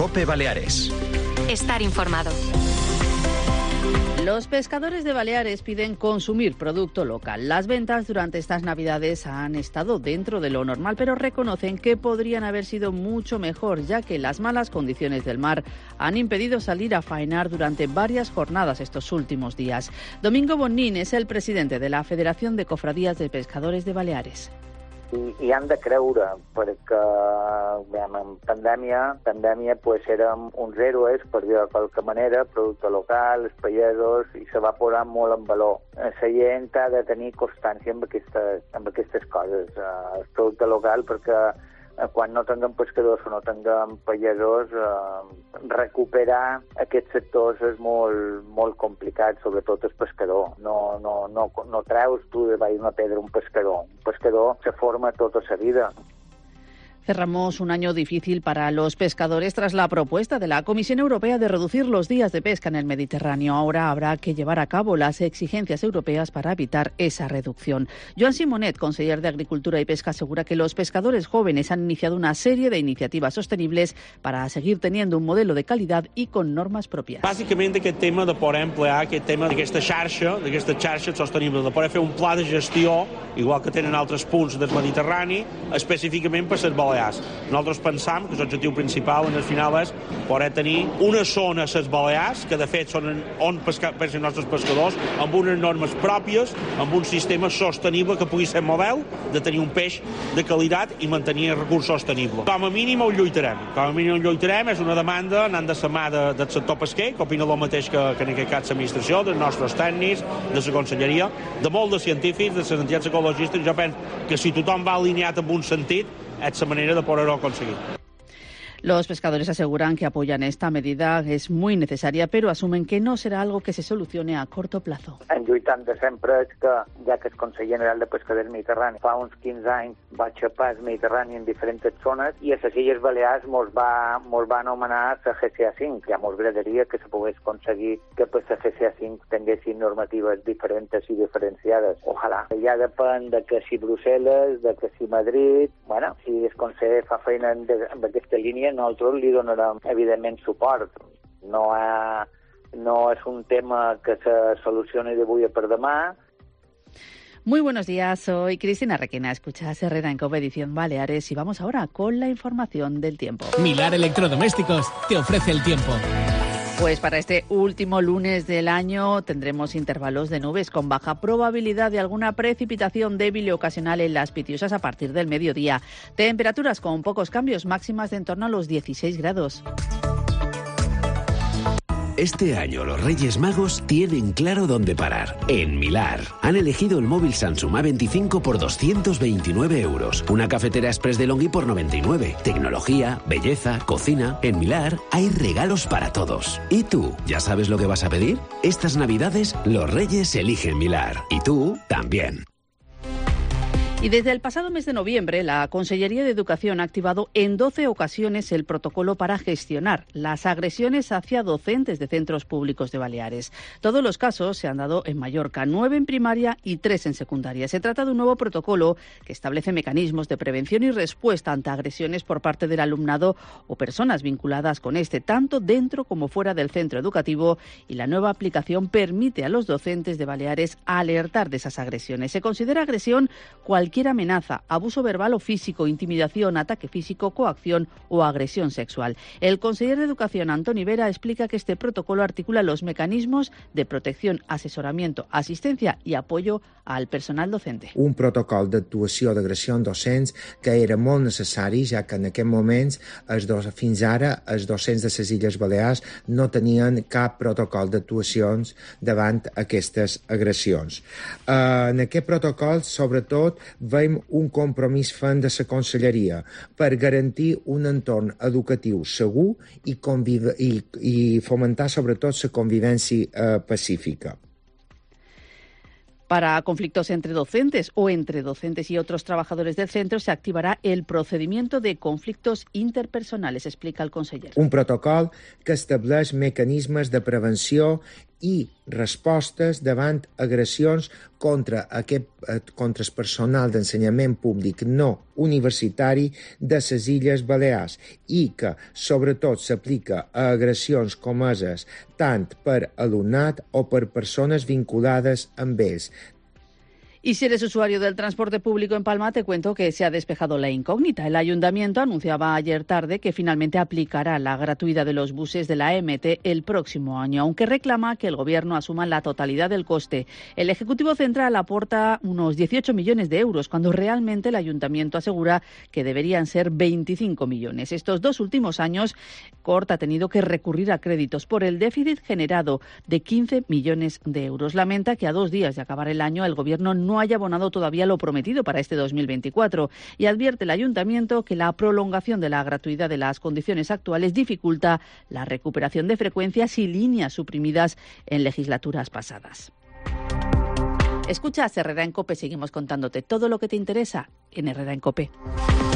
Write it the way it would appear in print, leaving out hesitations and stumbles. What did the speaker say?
COPE Baleares. Estar informado. Los pescadores de Baleares piden consumir producto local. Las ventas durante estas Navidades han estado dentro de lo normal, pero reconocen que podrían haber sido mucho mejor, ya que las malas condiciones del mar han impedido salir a faenar durante varias jornadas estos últimos días. Domingo Bonín es el presidente de la Federación de Cofradías de Pescadores de Baleares. I han de creure, perquè en pandèmia pues, érem uns héroes, per dir de qualque manera, producte local, els pagesos, i se va posar molt en valor. La gent ha de tenir constància amb aquestes coses. El producte local, perquè quan no tinguem pescadors o no tinguem pagesos, recuperar aquests sectors és molt complicat, sobretot el pescador. No treus tu de baix una pedra un pescador. Un pescador se forma tota la vida. Cerramos un año difícil para los pescadores tras la propuesta de la Comisión Europea de reducir los días de pesca en el Mediterráneo. Ahora habrá que llevar a cabo las exigencias europeas para evitar esa reducción. Joan Simonet, conseller de Agricultura y Pesca, asegura que los pescadores jóvenes han iniciado una serie de iniciativas sostenibles para seguir teniendo un modelo de calidad y con normas propias. Bàsicament aquest tema de poder emplear aquest tema d'aquesta xarxa sostenible, de poder fer un pla de gestió, igual que tenen altres punts del Mediterrani, específicament per les Balears. Nosaltres pensam que l'objectiu principal en el final és poder tenir una zona a les Balears, que de fet són on pesquen els nostres pescadors, amb unes normes pròpies, amb un sistema sostenible que pugui ser model de tenir un peix de qualitat i mantenir el recurs sostenible. Com a mínim ho lluitarem. És una demanda anant de la mà del sector pesquer, que opina el mateix que en aquest cas l'administració, dels nostres tècnics, de la conselleria, de molts de científics, de les entitats ecologistes. Jo penso que si tothom va alineat en un sentit, és la manera de poder-ho aconseguir. Los pescadores aseguran que apoyan esta medida, es muy necesaria, pero asumen que no será algo que se solucione a corto plazo. En lluitant de sempre és que, ja que el Consell General de Pesca del Mediterrani fa uns 15 anys va xapar el Mediterrani en diferents zones i a les Illes Balears mos va anomenar la GCA5. Ja mos agradaria que se pogués aconseguir que per la GCA5 tinguessin normatives diferents i diferenciades. Ojalà. Ja depèn de que si Brussel·les, de que si Madrid... Bueno, si el Consell fa feina en aquesta línia, nosaltres li donarem, evidentment, suport. No es un tema que se solucione de avui per demà. Muy buenos días, soy Cristina Requena. Escuchas Herrera en COPE Edición Baleares y vamos ahora con la información del tiempo. Milar Electrodomésticos te ofrece el tiempo. Pues para este último lunes del año tendremos intervalos de nubes con baja probabilidad de alguna precipitación débil y ocasional en las Pitiusas a partir del mediodía. Temperaturas con pocos cambios, máximas de en torno a los 16 grados. Este año los Reyes Magos tienen claro dónde parar. En Milar. Han elegido el móvil Samsung A25 por 229 euros. Una cafetera Express de Longhi por 99. Tecnología, belleza, cocina. En Milar hay regalos para todos. ¿Y tú? ¿Ya sabes lo que vas a pedir? Estas Navidades los Reyes eligen Milar. Y tú también. Y desde el pasado mes de noviembre, la Consellería de Educación ha activado en 12 ocasiones el protocolo para gestionar las agresiones hacia docentes de centros públicos de Baleares. Todos los casos se han dado en Mallorca, 9 en primaria y 3 en secundaria. Se trata de un nuevo protocolo que establece mecanismos de prevención y respuesta ante agresiones por parte del alumnado o personas vinculadas con este, tanto dentro como fuera del centro educativo, y la nueva aplicación permite a los docentes de Baleares alertar de esas agresiones. Se considera agresión cualquier amenaza, abuso verbal o físico, intimidación, ataque físico, coacción o agresión sexual. El conseller de Educación, Antoni Vera, explica que este protocolo articula los mecanismos de protección, asesoramiento, asistencia y apoyo al personal docente. Un protocol d'actuació d'agressions docents que era molt necessari, ja que en aquest moments fins ara els docents de les Illes Balears no tenien cap protocol d'actuacions davant aquestes agressions. En aquest protocol, sobretot, veiem un compromís ferm de la Conselleria per garantir un entorn educatiu segur i fomentar sobretot la convivència pacífica. Para conflictos entre docentes o entre docentes y otros trabajadores del centro se activará el procedimiento de conflictos interpersonales, explica el conseller. Un protocol que estableix mecanismes de prevenció i respostes davant agressions contra el personal d'ensenyament públic no universitari de les Illes Balears i que, sobretot, s'aplica a agressions comeses tant per alumnat o per persones vinculades amb ells. Y si eres usuario del transporte público en Palma, te cuento que se ha despejado la incógnita. El ayuntamiento anunciaba ayer tarde que finalmente aplicará la gratuidad de los buses de la MT el próximo año, aunque reclama que el Gobierno asuma la totalidad del coste. El Ejecutivo Central aporta unos 18 millones de euros, cuando realmente el ayuntamiento asegura que deberían ser 25 millones. Estos 2 últimos años, Cort ha tenido que recurrir a créditos por el déficit generado de 15 millones de euros. Lamenta que a 2 días de acabar el año el Gobierno no haya abonado todavía lo prometido para este 2024 y advierte el ayuntamiento que la prolongación de la gratuidad de las condiciones actuales dificulta la recuperación de frecuencias y líneas suprimidas en legislaturas pasadas. Escuchas Herrera en COPE, seguimos contándote todo lo que te interesa en Herrera en COPE.